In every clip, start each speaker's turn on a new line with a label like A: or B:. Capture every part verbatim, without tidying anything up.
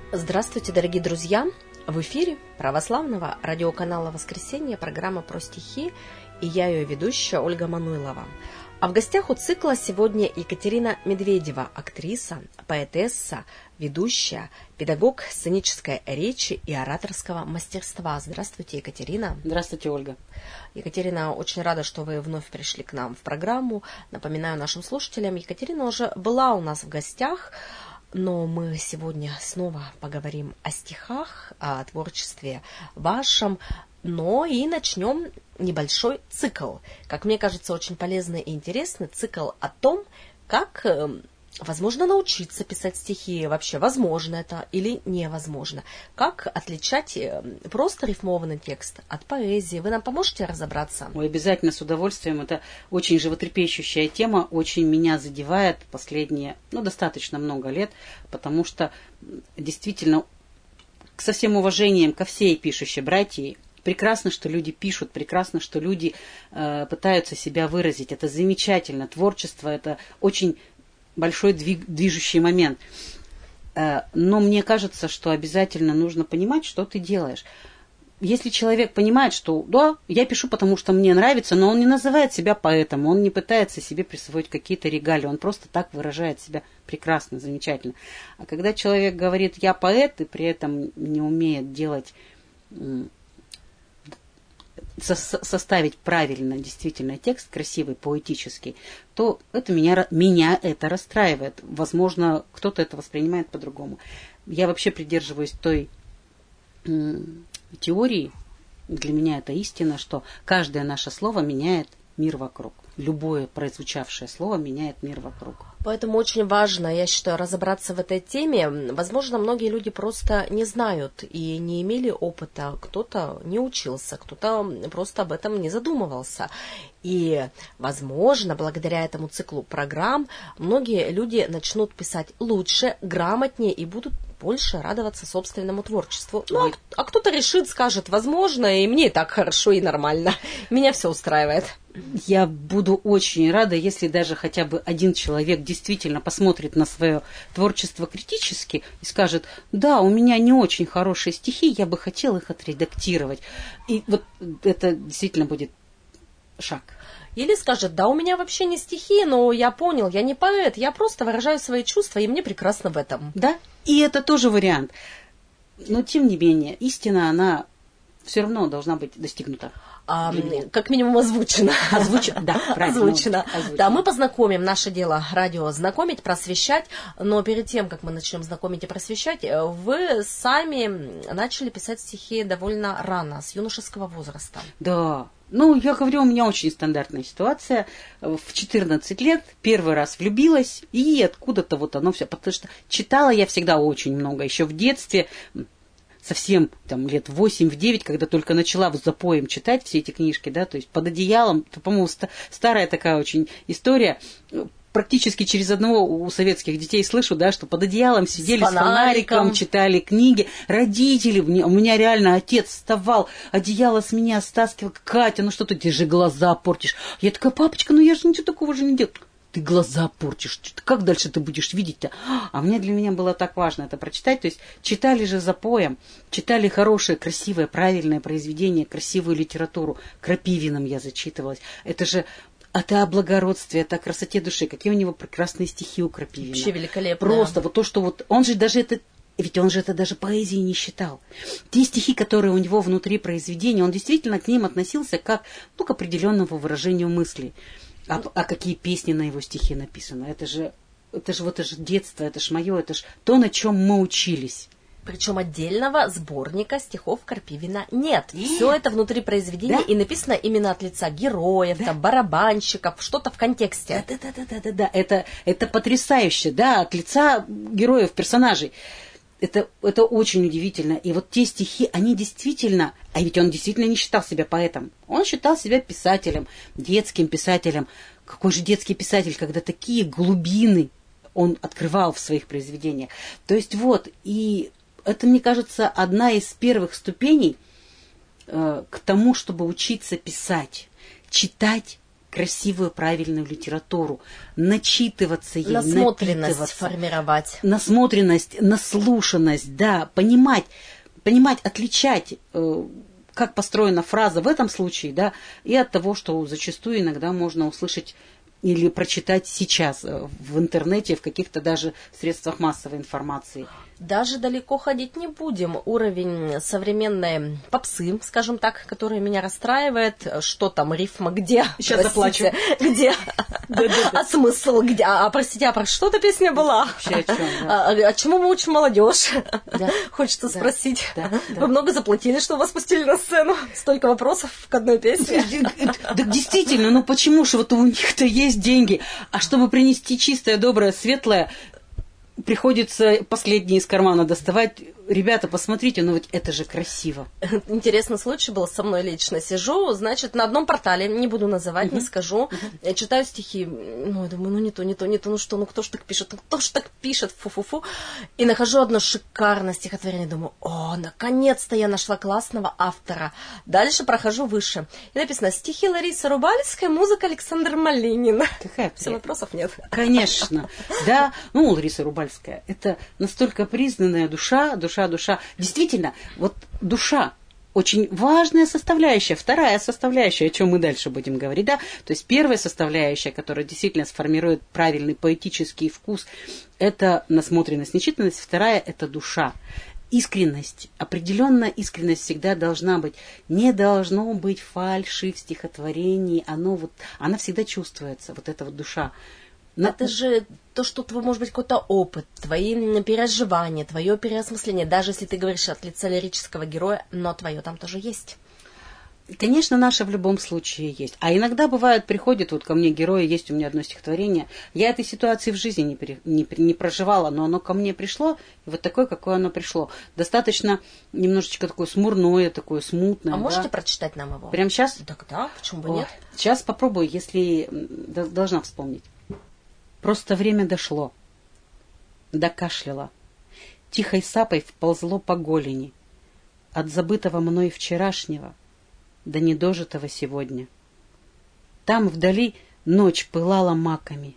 A: Здравствуйте, дорогие друзья! В эфире православного радиоканала «Воскресенье» программа «Про стихи», и я ее ведущая Ольга Мануйлова. А в гостях у цикла сегодня Екатерина Медведева, актриса, поэтесса, ведущая, педагог сценической речи и ораторского мастерства. Здравствуйте, Екатерина.
B: Здравствуйте, Ольга.
A: Екатерина, очень рада, что вы вновь пришли к нам в программу. Напоминаю нашим слушателям, Екатерина уже была у нас в гостях, но мы сегодня снова поговорим о стихах, о творчестве вашем, но и начнем небольшой цикл. Как мне кажется, очень полезный и интересный цикл о том, как возможно научиться писать стихи, вообще возможно это или невозможно. Как отличать просто рифмованный текст от поэзии? Вы нам поможете разобраться?
B: Ой, обязательно, с удовольствием. Это очень животрепещущая тема, очень меня задевает последние, ну, достаточно много лет, потому что действительно, со всем уважением ко всей пишущей братьи, прекрасно, что люди пишут, прекрасно, что люди э, пытаются себя выразить. Это замечательно. Творчество – это очень большой двиг, движущий момент. Э, но мне кажется, что обязательно нужно понимать, что ты делаешь. Если человек понимает, что да, я пишу, потому что мне нравится, но он не называет себя поэтом, он не пытается себе присвоить какие-то регалии, он просто так выражает себя прекрасно, замечательно. А когда человек говорит «я поэт» и при этом не умеет делать... составить правильно действительно текст, красивый, поэтический, то это меня, меня это расстраивает. Возможно, кто-то это воспринимает по-другому. Я вообще придерживаюсь той м, теории, для меня это истина, что каждое наше слово меняет мир вокруг. Любое прозвучавшее слово меняет мир вокруг.
A: Поэтому очень важно, я считаю, разобраться в этой теме. Возможно, многие люди просто не знают и не имели опыта. Кто-то не учился, кто-то просто об этом не задумывался. И, возможно, благодаря этому циклу программ многие люди начнут писать лучше, грамотнее и будут больше радоваться собственному творчеству. Ну, а, а кто-то решит, скажет, возможно, и мне и так хорошо, и нормально. Меня все устраивает.
B: Я буду очень рада, если даже хотя бы один человек действительно посмотрит на свое творчество критически и скажет, да, у меня не очень хорошие стихи, я бы хотел их отредактировать. И вот это действительно будет шаг.
A: Или скажет, да, у меня вообще не стихи, но я понял, я не поэт, я просто выражаю свои чувства, и мне прекрасно в этом.
B: Да, и это тоже вариант. Но, тем не менее, истина, она все равно должна быть достигнута.
A: А, как минимум озвучено.
B: Озвучено, да, правильно.
A: Озвучено. Озвучено. Да, мы познакомим, наше дело радио знакомить, просвещать, но перед тем, как мы начнем знакомить и просвещать, вы сами начали писать стихи довольно рано, с юношеского возраста.
B: Да. Ну, я говорю, у меня очень стандартная ситуация. В четырнадцать лет первый раз влюбилась, и откуда-то вот оно все. Потому что читала я всегда очень много, еще в детстве, совсем там лет восемь-девять, когда только начала с запоем читать все эти книжки, да, то есть под одеялом, это, по-моему, ста- старая такая очень история. Практически через одного у советских детей слышу, да, что под одеялом сидели с, с фонариком, читали книги. Родители, у меня реально отец вставал, одеяло с меня стаскивал. Катя, ну что ты, ты же глаза портишь. Я такая, папочка, ну я же ничего такого же не делаю. Ты глаза портишь, как дальше ты будешь видеть-то? А мне для меня было так важно это прочитать. То есть читали же запоем, читали хорошее, красивое, правильное произведение, красивую литературу. Крапивиным я зачитывалась. Это же... Это о благородстве, это о красоте души. Какие у него прекрасные стихи у Крапивина.
A: Вообще великолепно.
B: Просто вот то, что вот... Он же даже это... Ведь он же это даже поэзией не считал. Те стихи, которые у него внутри произведения, он действительно к ним относился как ну, к определенному выражению мысли. А, а какие песни на его стихи написаны? Это же, это же, вот это же детство, это же мое, это же то, на чем мы учились.
A: Причем отдельного сборника стихов Крапивина нет. Все это внутри произведения, да? И написано именно от лица героев, да? Там, барабанщиков, что-то в контексте.
B: Да, да, да, да, да, да. Это, это потрясающе, да, от лица героев, персонажей. Это, это очень удивительно. И вот те стихи, они действительно... А ведь он действительно не считал себя поэтом. Он считал себя писателем, детским писателем. Какой же детский писатель, когда такие глубины он открывал в своих произведениях. То есть вот, и... Это, мне кажется, одна из первых ступеней э, к тому, чтобы учиться писать, читать красивую, правильную литературу, начитываться ей,
A: насмотренность формировать.
B: Насмотренность, наслушанность, да, понимать, понимать, отличать, э, как построена фраза в этом случае, да, и от того, что зачастую иногда можно услышать или прочитать сейчас в интернете, в каких-то даже средствах массовой информации.
A: Даже далеко ходить не будем. Уровень современной попсы, скажем так, которая меня расстраивает. Что там, рифма где?
B: Сейчас заплачу.
A: Где? А смысл где? А, простите, а про что-то песня была?
B: Вообще о чем?
A: А чему мы учим молодежь? Хочется спросить. Вы много заплатили, что вас пустили на сцену? Столько вопросов к одной песне.
B: Да действительно, ну почему же вот у них-то есть деньги, а чтобы принести чистое, доброе, светлое, приходится последние из кармана доставать. Ребята, посмотрите, ну вот это же красиво.
A: Интересный случай был со мной лично. Сижу, значит, на одном портале, не буду называть, uh-huh. не скажу. Uh-huh. Я читаю стихи, ну, я думаю, ну не то, не то, не то, ну что, ну кто ж так пишет, ну кто ж так пишет, фу-фу-фу. И нахожу одно шикарное стихотворение, думаю, о, наконец-то я нашла классного автора. Дальше прохожу выше. И написано, стихи Ларисы Рубальской, музыка Александр Малинин.
B: Какая
A: Все, вопросов нет.
B: Конечно, да. Ну, Лариса Рубальская, это настолько признанная душа, душа душа. Действительно, вот душа очень важная составляющая, вторая составляющая, о чем мы дальше будем говорить, да, то есть первая составляющая, которая действительно сформирует правильный поэтический вкус, это насмотренность, начитанность, вторая это душа. Искренность, определенная искренность всегда должна быть. Не должно быть фальши в стихотворении, оно вот, она всегда чувствуется, вот эта вот душа.
A: Но это же то, что твой, может быть, какой-то опыт, твои переживания, твое переосмысление, даже если ты говоришь от лица лирического героя, но твое там тоже есть.
B: Конечно, наше в любом случае есть. А иногда бывает, приходит вот ко мне герои, есть у меня одно стихотворение. Я этой ситуации в жизни не, пере, не, не проживала, но оно ко мне пришло, и вот такое, какое оно пришло. Достаточно немножечко такое смурное, такое смутное.
A: А
B: да?
A: Можете прочитать нам его?
B: Прямо сейчас?
A: Так да, почему бы
B: О,
A: нет?
B: Сейчас попробую, если должна вспомнить. Просто время дошло. Докашляла. Тихой сапой вползло по голени. От забытого мной вчерашнего до недожитого сегодня. Там вдали ночь пылала маками.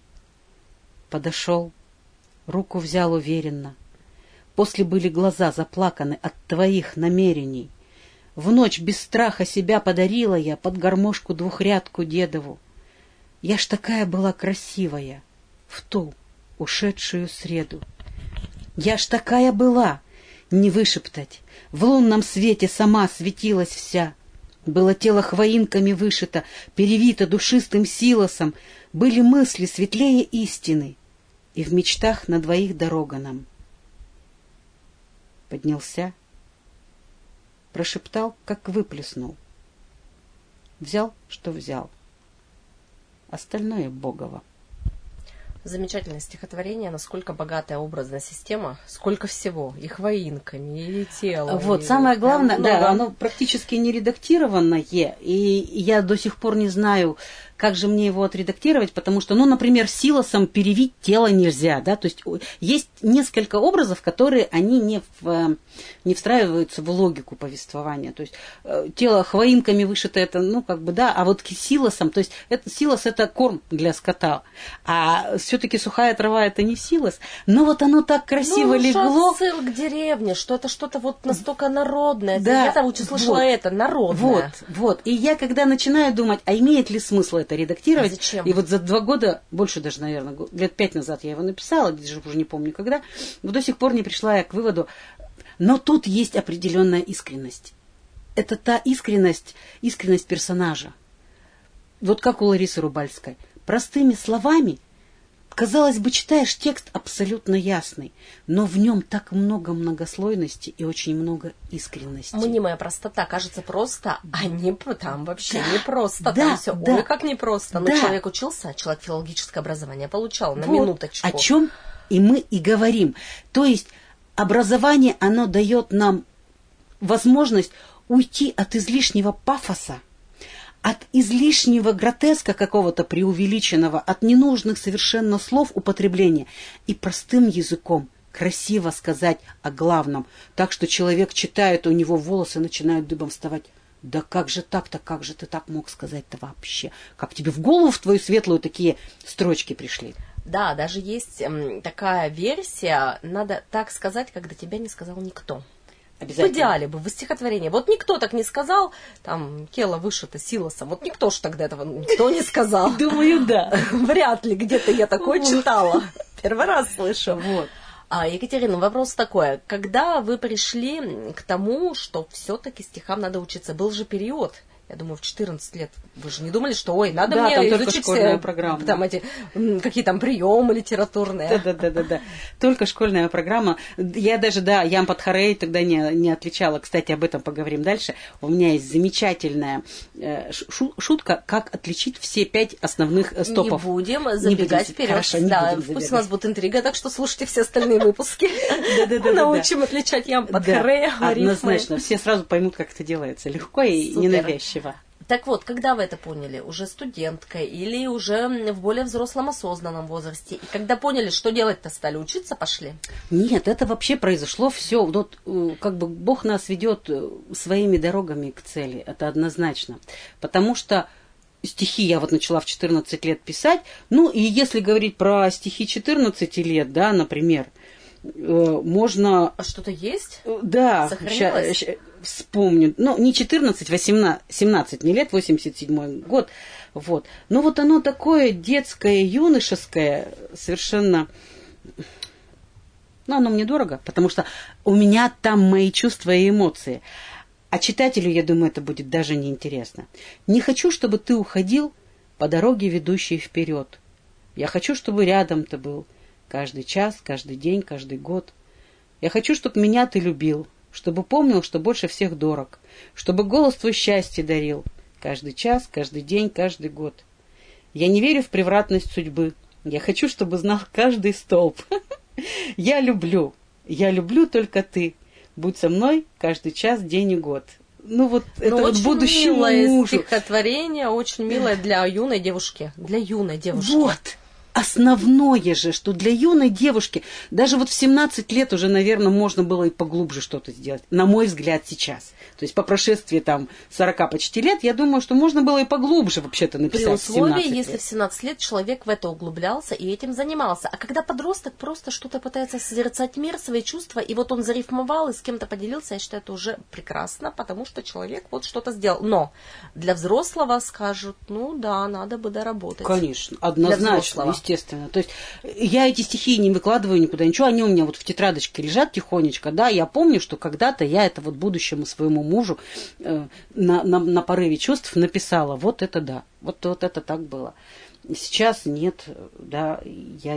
B: Подошел, руку взял уверенно. После были глаза заплаканы от твоих намерений. В ночь без страха себя подарила я под гармошку двухрядку дедову. Я ж такая была красивая в ту ушедшую среду. Я ж такая была, не вышептать, в лунном свете сама светилась вся. Было тело хвоинками вышито, перевито душистым силосом, были мысли светлее истины, и в мечтах на двоих дорога нам. Поднялся, прошептал, как выплеснул. Взял, что взял. Остальное Богово.
A: Замечательное стихотворение, насколько богатая образная система, сколько всего, и хвоинками, и телом.
B: Вот,
A: и...
B: самое главное,
A: ну,
B: да,
A: да,
B: оно практически не редактированное, и я до сих пор не знаю, как же мне его отредактировать, потому что, ну, например, силосом перевить тело нельзя, да, то есть есть несколько образов, которые, они не, в, не встраиваются в логику повествования, то есть тело хвоинками вышито, это, ну, как бы, да, а вот силосом, то есть это, силос это корм для скота, а все-таки сухая трава это не силос, но вот оно так красиво
A: ну,
B: легло.
A: Отсыл к деревне, что это что-то вот настолько народное,
B: да,
A: я там очень слышала
B: вот,
A: это, народное.
B: Вот, вот, и я когда начинаю думать, а имеет ли смысл это редактировать.
A: А зачем?
B: И вот за два года, больше даже, наверное, лет пять назад я его написала, даже уже не помню когда, но до сих пор не пришла я к выводу. Но тут есть определенная искренность. Это та искренность, искренность персонажа. Вот как у Ларисы Рубальской. Простыми словами, казалось бы, читаешь текст абсолютно ясный, но в нем так много многослойности и очень много искренности.
A: Мнимая простота кажется просто, а не там вообще да, не просто.
B: Да,
A: там все,
B: да,
A: ой, как не просто. Но
B: да.
A: человек учился, человек филологическое образование получал, на
B: вот,
A: минуточку.
B: О чем и мы и говорим. То есть образование, оно дает нам возможность уйти от излишнего пафоса, от излишнего гротеска какого-то преувеличенного, от ненужных совершенно слов употребления и простым языком красиво сказать о главном, так что человек читает, у него волосы начинают дыбом вставать. Да как же так-то, как же ты так мог сказать-то вообще? Как тебе в голову в твою светлую такие строчки пришли?
A: Да, даже есть м, такая версия, надо так сказать, когда тебя не сказал никто. В идеале бы, в стихотворении. Вот никто так не сказал, там, Кела вышита силосом. Вот никто ж тогда этого никто не сказал.
B: Думаю, да.
A: Вряд ли где-то я такое читала. Первый раз слышу.
B: Вот.
A: А, Екатерина, вопрос такой. Когда вы пришли к тому, что все-таки стихам надо учиться? Был же период, я думаю, в четырнадцать лет. Вы же не думали, что, ой, надо
B: да,
A: мне
B: там
A: изучить
B: только школьная программа.
A: Там эти, какие там приемы литературные.
B: Да-да-да, только школьная программа. Я даже, да, Ям Падхарей тогда не, не отвечала. Кстати, об этом поговорим дальше. У меня есть замечательная шутка, как отличить все пять основных стопов.
A: Не будем забегать вперед.
B: Хорошо, не
A: да,
B: будем
A: пусть
B: забегать.
A: У нас будет интрига, так что слушайте все остальные выпуски. Научим отличать Ям Падхарея.
B: Однозначно. Все сразу поймут, как это делается. Легко и ненавязчиво.
A: Так вот, когда вы это поняли? Уже студенткой или уже в более взрослом осознанном возрасте? И когда поняли, что делать-то стали? Учиться пошли?
B: Нет, это вообще произошло все. Вот, как бы Бог нас ведет своими дорогами к цели. Это однозначно. Потому что стихи я вот начала в четырнадцать лет писать. Ну, и если говорить про стихи четырнадцати лет, да, например, можно...
A: А что-то есть?
B: Да.
A: Сохранилось?
B: Ща, вспомню. Ну, не четырнадцать, восемнадцать, семнадцать мне лет, восемьдесят седьмой год. Вот. Но вот оно такое детское, юношеское, совершенно... Ну, оно мне дорого, потому что у меня там мои чувства и эмоции. А читателю, я думаю, это будет даже неинтересно. Не хочу, чтобы ты уходил по дороге, ведущей вперед. Я хочу, чтобы рядом ты был. Каждый час, каждый день, каждый год. Я хочу, чтобы меня ты любил, чтобы помнил, что больше всех дорог, чтобы голос твой счастье дарил. Каждый час, каждый день, каждый год. Я не верю в превратность судьбы. Я хочу, чтобы знал каждый столб. Я люблю, я люблю только ты. Будь со мной каждый час, день и год. Ну вот
A: ну,
B: это вот будущему
A: милое
B: мужу.
A: Стихотворение, очень милое для юной девушки. Для юной девушки.
B: Вот. Основное же, что для юной девушки, даже вот в семнадцать лет уже, наверное, можно было и поглубже что-то сделать, на мой взгляд, сейчас. То есть по прошествии там сорока почти лет, я думаю, что можно было и поглубже вообще-то написать.
A: При условии,
B: в
A: если в семнадцать лет человек в это углублялся и этим занимался. А когда подросток просто что-то пытается созерцать мир, свои чувства, и вот он зарифмовал и с кем-то поделился, я считаю, это уже прекрасно, потому что человек вот что-то сделал. Но для взрослого скажут, ну да, надо бы доработать.
B: Конечно, однозначно. Естественно. То есть я эти стихи не выкладываю никуда, ничего, они у меня вот в тетрадочке лежат тихонечко, да, я помню, что когда-то я это вот будущему своему мужу э, на, на, на порыве чувств написала, вот это да, вот, вот это так было. Сейчас нет, да, я,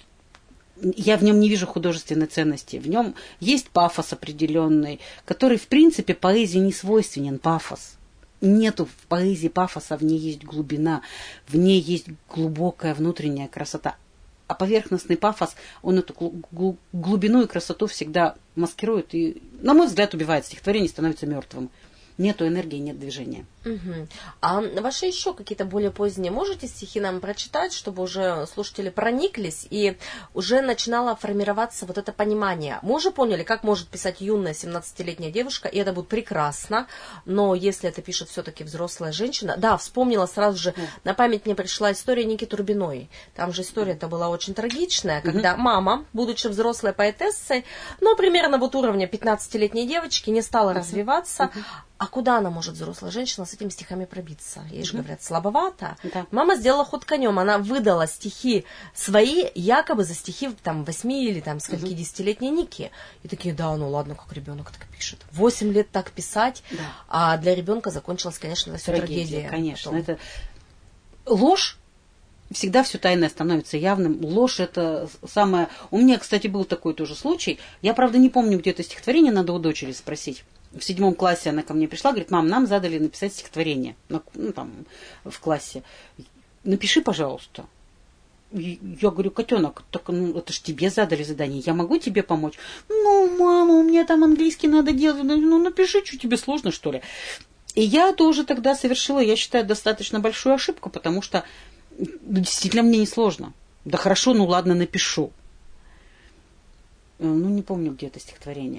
B: я в нем не вижу художественной ценности, в нем есть пафос определенный, который в принципе поэзии не свойственен, пафос. Нету в поэзии пафоса, в ней есть глубина, в ней есть глубокая внутренняя красота. А поверхностный пафос, он эту глубину и красоту всегда маскирует и, на мой взгляд, убивает стихотворение, становится мертвым. Нету энергии, нет движения.
A: Угу. А ваши еще какие-то более поздние можете стихи нам прочитать, чтобы уже слушатели прониклись и уже начинало формироваться вот это понимание? Мы уже поняли, как может писать юная семнадцатилетняя девушка, и это будет прекрасно, но если это пишет все-таки взрослая женщина... Да, вспомнила сразу же, на память мне пришла история Ники Турбиной. Там же история-то была очень трагичная, когда угу. мама, будучи взрослой поэтессой, ну, примерно вот уровня пятнадцатилетней девочки, не стала угу. развиваться. Угу. А куда она может, взрослая женщина, с этими стихами пробиться? Ей же говорят, слабовато. Да. Мама сделала ход конем, она выдала стихи свои, якобы за стихи там восьми или там скольки десятилетней Ники. И такие, да, ну ладно, как ребенок так пишет. Восемь лет так писать, да. А для ребенка закончилась, конечно, это все трагедия. трагедия.
B: Конечно, потом. Это ложь. Всегда все тайное становится явным. Ложь это самое... У меня, кстати, был такой тоже случай. Я, правда, не помню, где это стихотворение, надо у дочери спросить. В седьмом классе она ко мне пришла, говорит, мам, нам задали написать стихотворение, ну, там, в классе. Напиши, пожалуйста. И я говорю, котенок, так, ну, это ж тебе задали задание, я могу тебе помочь? Ну, мама, у меня там английский надо делать. Ну, напиши, что тебе сложно, что ли? И я тоже тогда совершила, я считаю, достаточно большую ошибку, потому что действительно мне не сложно. Да хорошо, ну ладно, напишу. Ну, не помню, где это стихотворение.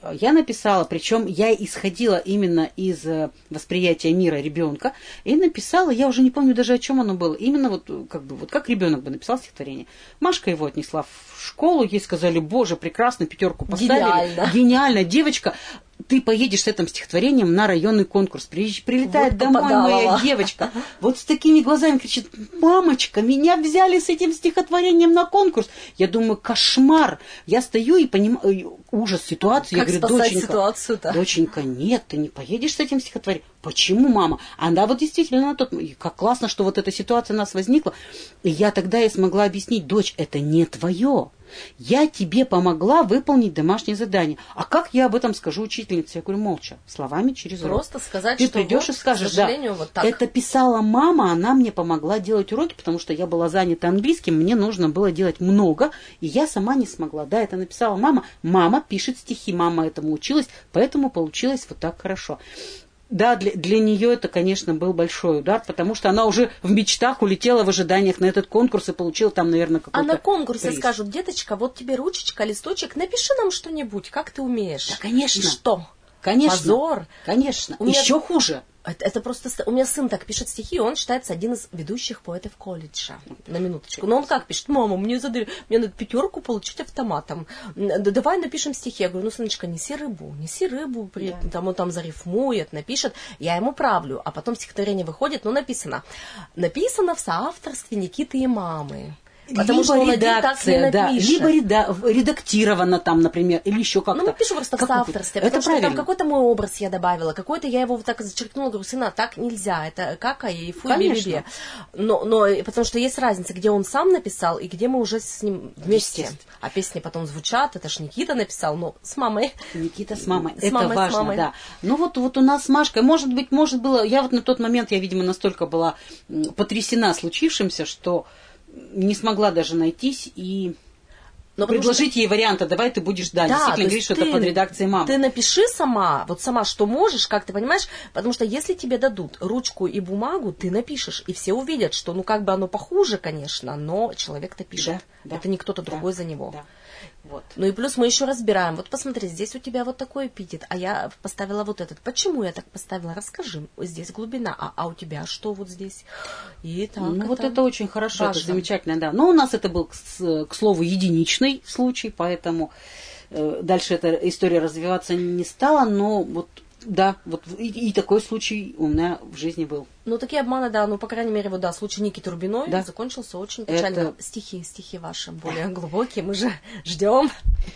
B: я написала, причем я исходила именно из восприятия мира ребенка, и написала, я уже не помню даже, о чем оно было, именно вот как бы вот как ребенок бы написал стихотворение. Машка его отнесла в школу, ей сказали: боже, прекрасно, пятерку поставили. Гениально. Гениально, девочка. Ты поедешь с этим стихотворением на районный конкурс. Прилетает вот домой попадала. Моя девочка. Вот с такими глазами кричит: мамочка, меня взяли с этим стихотворением на конкурс. Я думаю, кошмар. Я стою и понимаю, ужас ситуации.
A: Как
B: я говорю:
A: спасать
B: доченька,
A: ситуацию-то?
B: Доченька, нет, ты не поедешь с этим стихотворением. Почему, мама? Она вот действительно на тот... Как классно, что вот эта ситуация у нас возникла. И я тогда и смогла объяснить: дочь, это не твое. Я тебе помогла выполнить домашнее задание. А как я об этом скажу учительнице? Я говорю: молча, словами через рот.
A: Просто сказать,
B: ты
A: что
B: придешь
A: вот,
B: и скажешь:
A: к сожалению,
B: да,
A: вот так.
B: Это писала мама, она мне помогла делать уроки, потому что я была занята английским, мне нужно было делать много, и я сама не смогла. Да, это написала мама. Мама пишет стихи, мама этому училась, поэтому получилось вот так хорошо. Да, для, для нее это, конечно, был большой удар, потому что она уже в мечтах улетела в ожиданиях на этот конкурс и получила там, наверное, какой-то
A: А на конкурсе
B: приз.
A: Скажут: деточка, вот тебе ручечка, листочек, напиши нам что-нибудь, как ты умеешь.
B: Да, конечно.
A: И что?
B: Конечно.
A: Позор.
B: Конечно.
A: У меня...
B: Еще хуже.
A: Это, это просто... У меня сын так пишет стихи, он считается один из ведущих поэтов колледжа. На минуточку. Но он как пишет: мама, мне задали, мне надо пятерку получить автоматом. Да, давай напишем стихи. Я говорю: ну, сыночка, неси рыбу, неси рыбу. При... Да. Там он там зарифмует, напишет. Я ему правлю. А потом стихотворение выходит, ну, написано. Написано в соавторстве Никиты и мамы. Потому
B: либо
A: что он
B: редакция,
A: один так не
B: да, либо реда- редактировано там, например, или еще как-то.
A: Ну, мы пишем просто как в соавторстве, потому что правильно. Там какой-то мой образ я добавила, какой-то я его вот так зачеркнула, говорю: сына, так нельзя, это кака и фу, бе-бе-бе. Но, но, потому что есть разница, где он сам написал и где мы уже с ним вместе. А песни потом звучат, это ж Никита написал, но с мамой.
B: Никита с мамой,
A: с
B: это
A: мамой,
B: важно,
A: мамой.
B: Да. Ну вот, вот у нас с Машкой, может быть, может было, я вот на тот момент, я, видимо, настолько была потрясена случившимся, что не смогла даже найтись и Но предложить что... ей варианты: давай ты будешь, да, да действительно говоришь, что это под редакцией мамы.
A: Ты напиши сама, вот сама, что можешь, как ты понимаешь, потому что если тебе дадут ручку и бумагу, ты напишешь, и все увидят, что, ну, как бы оно похуже, конечно, но человек-то пишет. Да, да, это не кто-то да, другой за него.
B: Да. Вот.
A: Ну и плюс мы еще разбираем. Вот посмотри, здесь у тебя вот такой эпитет, а я поставила вот этот. Почему я так поставила? Расскажи. Здесь глубина, а, а у тебя что вот здесь? И так.
B: Ну
A: это
B: вот это очень хорошо,
A: важно.
B: Это замечательно, да. Но у нас это был, к, к слову, единичный случай, поэтому э, дальше эта история развиваться не стала, но вот да, вот и, и такой случай у меня в жизни был.
A: Ну, такие обманы, да, ну, по крайней мере, вот, да, случай Ники Турбиной да. закончился очень печально. Это... Стихи, стихи ваши более глубокие, мы же ждем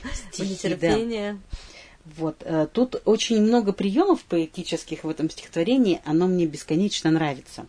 A: нетерпения.
B: Да. Вот, тут очень много приемов поэтических в этом стихотворении, оно мне бесконечно нравится.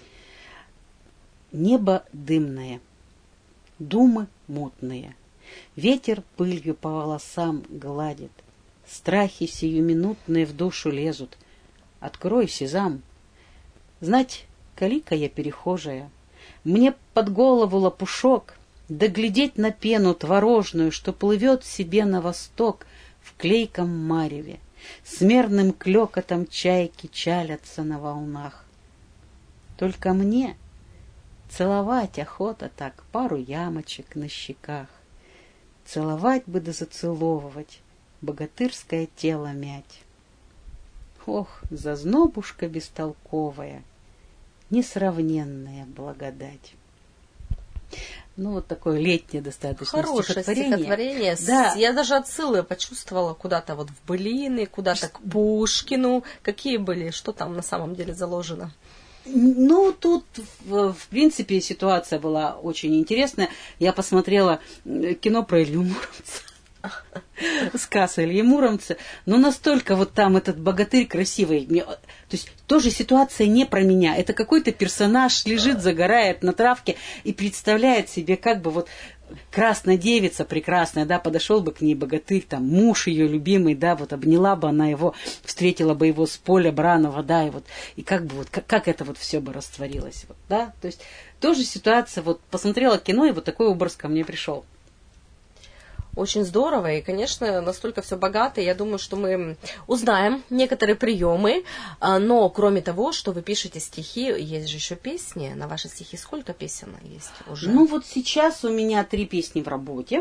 B: Небо дымное, думы мутные, ветер пылью по волосам гладит, страхи сиюминутные в душу лезут. Открой, сезам. Знать, калика я перехожая, мне под голову лопушок, да глядеть на пену творожную, что плывет себе на восток в клейком мареве, с мерным клёкотом чайки чалятся на волнах. Только мне целовать охота так пару ямочек на щеках, целовать бы да зацеловывать, богатырское тело мять. Ох, зазнобушка бестолковая, несравненная благодать. Ну, вот такое летнее достаточно
A: хорошее
B: стихотворение.
A: стихотворение.
B: Да.
A: Я даже отсылы почувствовала куда-то вот в былины, куда-то к Пушкину. Какие были, что там на самом деле заложено?
B: Ну, тут, в, в принципе, ситуация была очень интересная. Я посмотрела кино про Илью Муромца. Сказ Ильи Муромца, но настолько вот там этот богатырь красивый. Мне, то есть тоже ситуация не про меня. Это какой-то персонаж лежит, загорает на травке и представляет себе, как бы вот красная девица прекрасная, да, подошел бы к ней богатырь, там, муж ее любимый, да, вот обняла бы она его, встретила бы его с поля браного, да, и вот, и как бы вот, как, как это вот все бы растворилось, вот, да, то есть тоже ситуация, вот, посмотрела кино, и вот такой образ ко мне пришел.
A: Очень здорово, и, конечно, настолько все богато. Я думаю, что мы узнаем некоторые приемы, но кроме того, что вы пишете стихи, есть же еще песни. На ваши стихи сколько песен есть уже?
B: Ну вот сейчас у меня три песни в работе.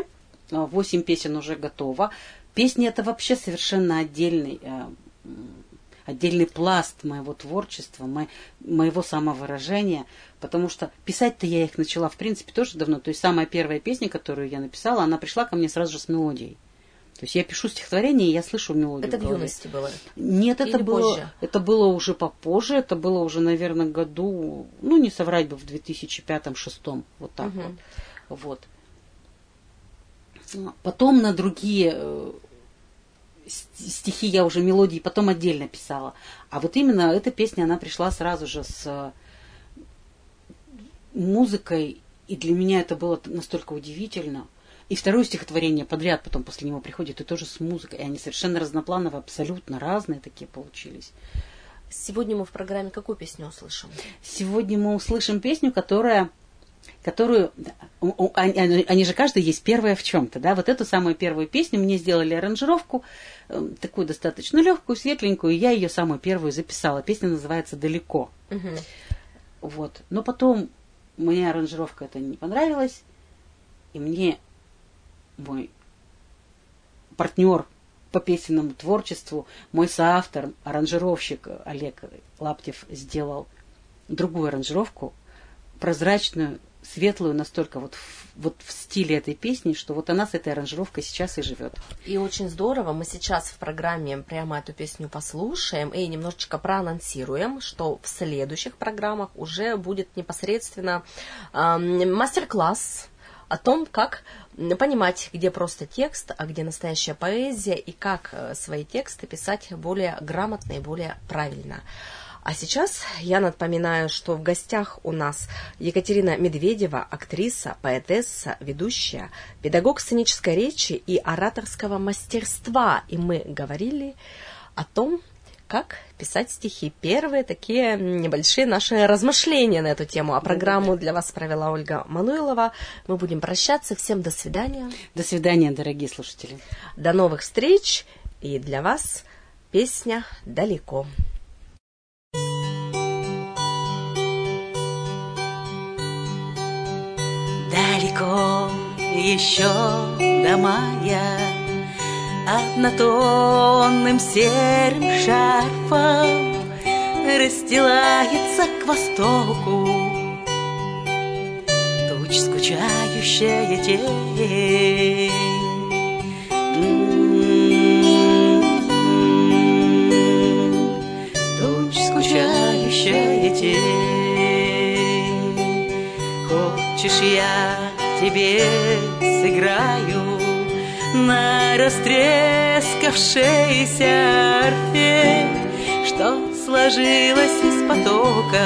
B: восемь песен уже готово. Песни это вообще совершенно отдельный, отдельный пласт моего творчества, мо, моего самовыражения, потому что писать-то я их начала, в принципе, тоже давно. То есть самая первая песня, которую я написала, она пришла ко мне сразу же с мелодией. То есть я пишу стихотворение, и я слышу мелодию.
A: Это в юности было?
B: Нет,
A: Или
B: это было,
A: позже?
B: это было уже попозже, это было уже, наверное, году, ну, не соврать бы, в две тысячи пятом-шестом, вот так угу. вот. вот. Потом на другие стихи я уже мелодии потом отдельно писала. А вот именно эта песня, она пришла сразу же с музыкой, и для меня это было настолько удивительно. И второе стихотворение подряд потом после него приходит, и тоже с музыкой. И они совершенно разноплановые, абсолютно разные такие получились.
A: Сегодня мы в программе какую песню услышим?
B: Сегодня мы услышим песню, которая... которую, они, они же каждый есть первая в чем-то, да, вот эту самую первую песню мне сделали аранжировку, такую достаточно легкую, светленькую, и я ее самую первую записала. Песня называется «Далеко». Угу. Вот. Но потом мне аранжировка эта не понравилась, и мне мой партнер по песенному творчеству, мой соавтор, аранжировщик Олег Лаптев сделал другую аранжировку, прозрачную, светлую настолько вот в, вот в стиле этой песни, что вот она с этой аранжировкой сейчас и живет.
A: И очень здорово. Мы сейчас в программе прямо эту песню послушаем и немножечко проанонсируем, что в следующих программах уже будет непосредственно э, мастер-класс о том, как понимать, где просто текст, а где настоящая поэзия, и как свои тексты писать более грамотно и более правильно. А сейчас я напоминаю, что в гостях у нас Екатерина Медведева, актриса, поэтесса, ведущая, педагог сценической речи и ораторского мастерства. И мы говорили о том, как писать стихи. Первые такие небольшие наши размышления на эту тему. А программу для вас провела Ольга Мануилова. Мы будем прощаться. Всем до свидания.
B: До свидания, дорогие слушатели.
A: До новых встреч. И для вас песня «Далеко».
C: Далеко еще до мая однотонным серым шарфом расстилается к востоку туч скучающая тень. Туч скучающая тень. Хочешь, я тебе сыграю на растрескавшейся арфе, что сложилась из потока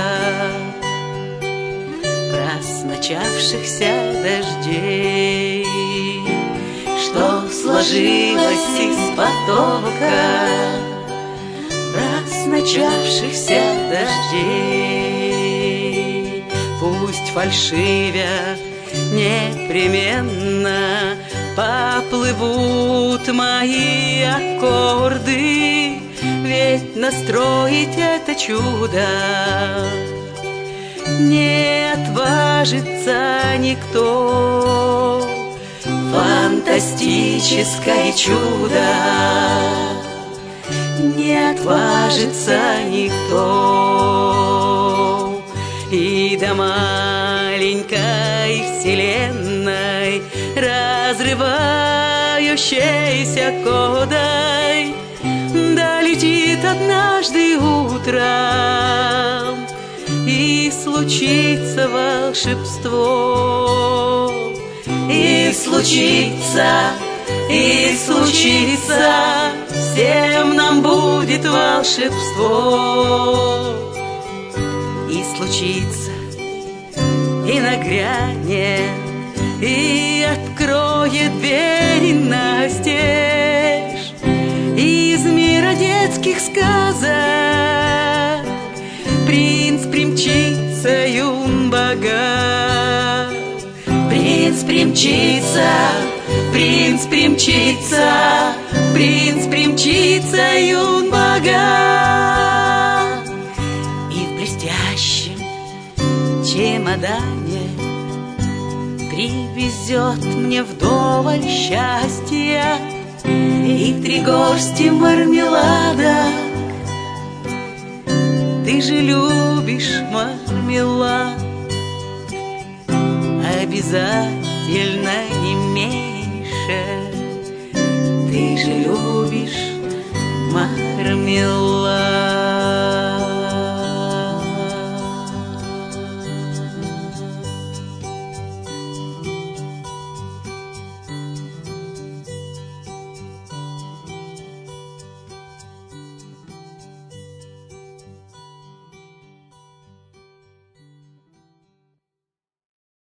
C: раз начавшихся дождей, что сложилась из потока раз начавшихся дождей. Пусть фальшивя непременно поплывут мои аккорды, ведь настроить это чудо не отважится никто. Фантастическое чудо не отважится никто. И до маленькой вселенной, разрывающейся кодой, долетит однажды утром, и случится волшебство. И случится, и случится, всем нам будет волшебство. И случится, и нагрянет, и откроет двери настежь. Из мира детских сказок принц примчится юн-бога. Принц примчится, принц примчится, принц примчится юн-бога. И в блестящем чемодане привезет мне вдоволь счастья и три горсти мармелада. Ты же любишь мармелад, обязательно не меньше. Ты же любишь мармелад.